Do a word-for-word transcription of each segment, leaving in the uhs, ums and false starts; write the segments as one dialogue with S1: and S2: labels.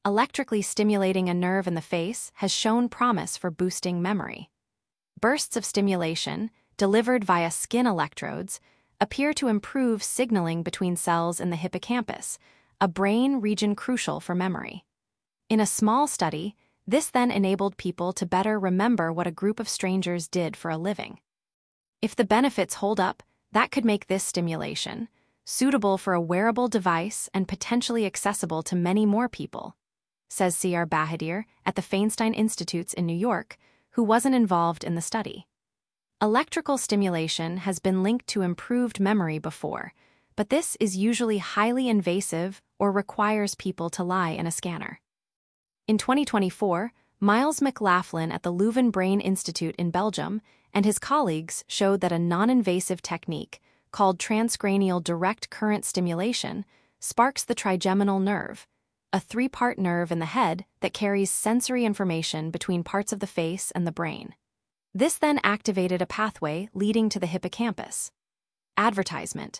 S1: electrically stimulating a nerve in the face has shown promise for boosting memory. Bursts of stimulation, delivered via skin electrodes, appear to improve signaling between cells in the hippocampus, a brain region crucial for memory. In a small study, this then enabled people to better remember what a group of strangers did for a living. If the benefits hold up, that could make this stimulation suitable for a wearable device and potentially accessible to many more people, says C R Bahadir at the Feinstein Institutes in New York, who wasn't involved in the study. Electrical stimulation has been linked to improved memory before, but this is usually highly invasive or requires people to lie in a scanner. In twenty twenty-four, Miles McLaughlin at the Leuven Brain Institute in Belgium and his colleagues showed that a non-invasive technique called transcranial direct current stimulation sparks the trigeminal nerve, a three-part nerve in the head that carries sensory information between parts of the face and the brain. This then activated a pathway leading to the hippocampus. Advertisement.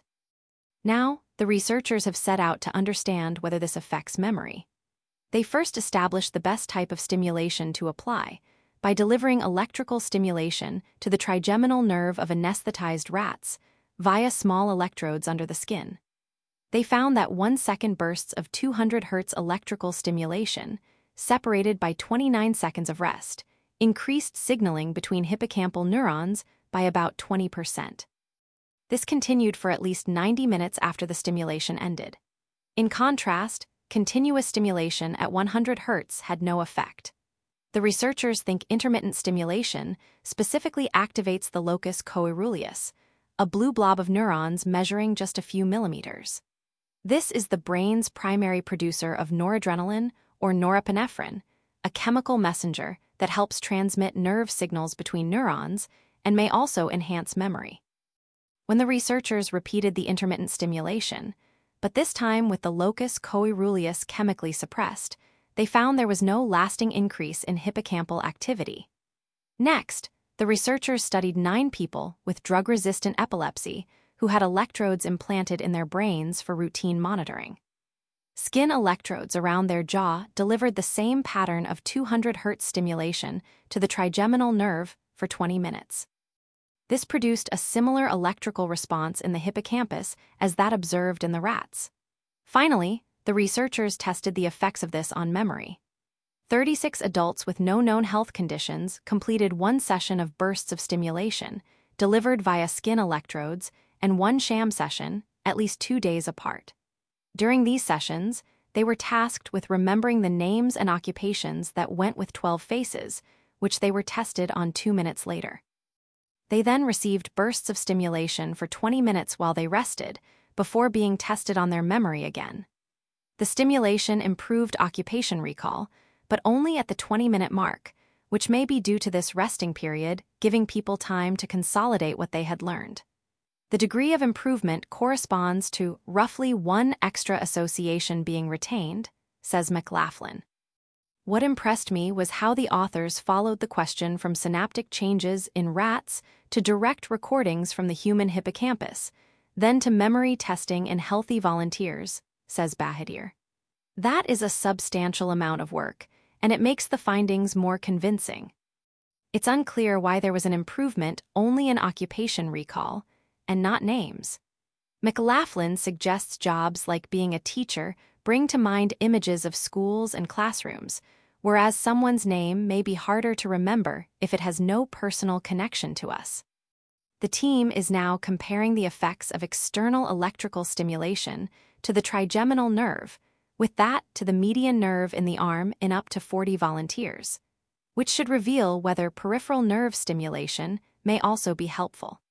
S1: Now, the researchers have set out to understand whether this affects memory. They first established the best type of stimulation to apply by delivering electrical stimulation to the trigeminal nerve of anesthetized rats via small electrodes under the skin. They found that one-second bursts of two hundred hertz electrical stimulation, separated by twenty-nine seconds of rest, increased signaling between hippocampal neurons by about twenty percent. This continued for at least ninety minutes after the stimulation ended. In contrast, continuous stimulation at one hundred hertz had no effect. The researchers think intermittent stimulation specifically activates the locus coeruleus, a blue blob of neurons measuring just a few millimeters. This is the brain's primary producer of noradrenaline or norepinephrine, a chemical messenger that helps transmit nerve signals between neurons and may also enhance memory. When the researchers repeated the intermittent stimulation, but this time with the locus coeruleus chemically suppressed, they found there was no lasting increase in hippocampal activity. Next, the researchers studied nine people with drug-resistant epilepsy who had electrodes implanted in their brains for routine monitoring. Skin electrodes around their jaw delivered the same pattern of two hundred hertz stimulation to the trigeminal nerve for twenty minutes. This produced a similar electrical response in the hippocampus as that observed in the rats. Finally, the researchers tested the effects of this on memory. thirty-six adults with no known health conditions completed one session of bursts of stimulation, delivered via skin electrodes, and one sham session, at least two days apart. During these sessions, they were tasked with remembering the names and occupations that went with twelve faces, which they were tested on two minutes later. They then received bursts of stimulation for twenty minutes while they rested, before being tested on their memory again. The stimulation improved occupation recall, but only at the twenty-minute mark, which may be due to this resting period giving people time to consolidate what they had learned. The degree of improvement corresponds to roughly one extra association being retained, says McLaughlin. What impressed me was how the authors followed the question from synaptic changes in rats to direct recordings from the human hippocampus, then to memory testing in healthy volunteers, says Bahadir. That is a substantial amount of work, and it makes the findings more convincing. It's unclear why there was an improvement only in occupation recall, and not names. McLaughlin suggests jobs like being a teacher bring to mind images of schools and classrooms, whereas someone's name may be harder to remember if it has no personal connection to us. The team is now comparing the effects of external electrical stimulation to the trigeminal nerve, with that to the median nerve in the arm in up to forty volunteers, which should reveal whether peripheral nerve stimulation may also be helpful.